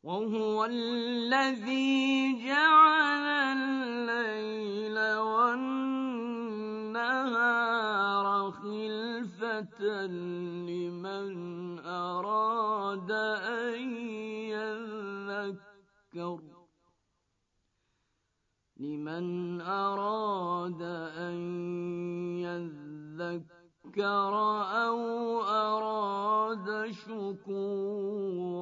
وهو الذي جعل الليل والنهار خلفة لمن أراد أن يذكر أو أراد شكورا